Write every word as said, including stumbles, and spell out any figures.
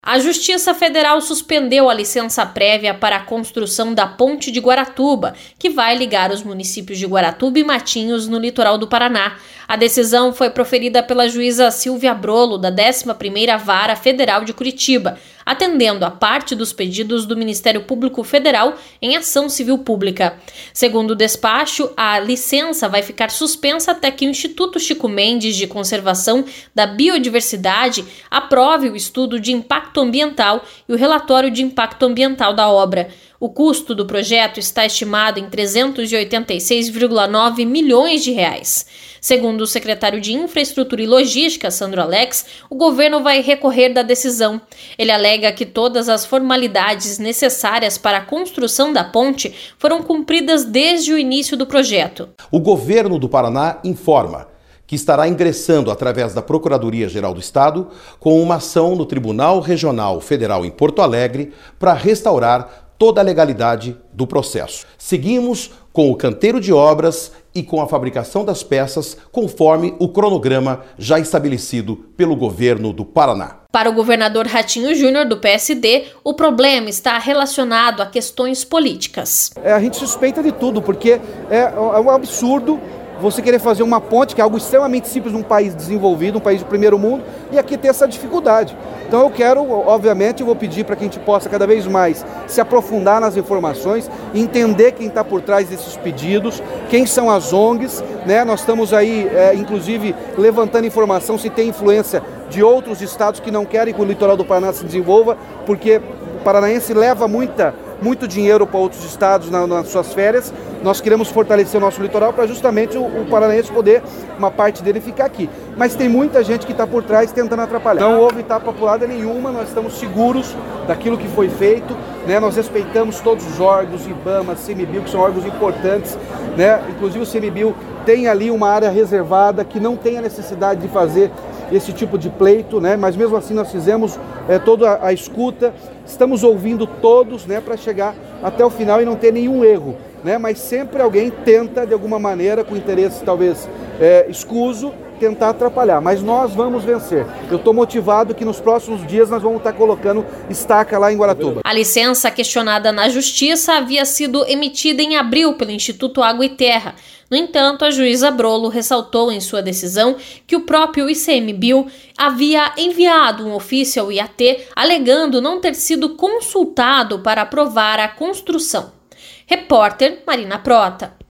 A Justiça Federal suspendeu a licença prévia para a construção da Ponte de Guaratuba, que vai ligar os municípios de Guaratuba e Matinhos no litoral do Paraná. A decisão foi proferida pela juíza Silvia Brolo, da décima primeira Vara Federal de Curitiba, atendendo a parte dos pedidos do Ministério Público Federal em ação civil pública. Segundo o despacho, a licença vai ficar suspensa até que o Instituto Chico Mendes de Conservação da Biodiversidade aprove o estudo de impacto ambiental e o relatório de impacto ambiental da obra. O custo do projeto está estimado em trezentos e oitenta e seis vírgula nove milhões de reais. Segundo o secretário de Infraestrutura e Logística, Sandro Alex, o governo vai recorrer da decisão. Ele alega que todas as formalidades necessárias para a construção da ponte foram cumpridas desde o início do projeto. O governo do Paraná informa que estará ingressando através da Procuradoria-Geral do Estado com uma ação no Tribunal Regional Federal em Porto Alegre para restaurar toda a legalidade do processo. Seguimos com o canteiro de obras e com a fabricação das peças, conforme o cronograma já estabelecido pelo governo do Paraná. Para o governador Ratinho Júnior, do P S D, o problema está relacionado a questões políticas. É, a gente suspeita de tudo, porque é, é um absurdo você querer fazer uma ponte, que é algo extremamente simples num país desenvolvido, um país de primeiro mundo, e aqui ter essa dificuldade. Então eu quero, obviamente, eu vou pedir para que a gente possa cada vez mais se aprofundar nas informações, entender quem está por trás desses pedidos, quem são as O N Gs, né? Nós estamos aí, é, inclusive, levantando informação se tem influência de outros estados que não querem que o litoral do Paraná se desenvolva, porque o paranaense leva muita, muito dinheiro para outros estados na, nas suas férias. Nós queremos fortalecer o nosso litoral para justamente o, o paranaense poder, uma parte dele, ficar aqui. Mas tem muita gente que está por trás tentando atrapalhar. Não houve tapa pulada nenhuma, nós estamos seguros daquilo que foi feito, né? Nós respeitamos todos os órgãos, IBAMA, CMBio, que são órgãos importantes, né? Inclusive o CMBio tem ali uma área reservada que não tem a necessidade de fazer esse tipo de pleito, né? Mas mesmo assim nós fizemos é, toda a, a escuta, estamos ouvindo todos, né, para chegar até o final e não ter nenhum erro, né? Mas sempre alguém tenta, de alguma maneira, com interesse talvez é, escuso, tentar atrapalhar, mas nós vamos vencer. Eu estou motivado que nos próximos dias nós vamos estar colocando estaca lá em Guaratuba. A licença questionada na Justiça havia sido emitida em abril pelo Instituto Água e Terra. No entanto, a juíza Brolo ressaltou em sua decisão que o próprio ICMBio havia enviado um ofício ao I A T alegando não ter sido consultado para aprovar a construção. Repórter Marina Prota.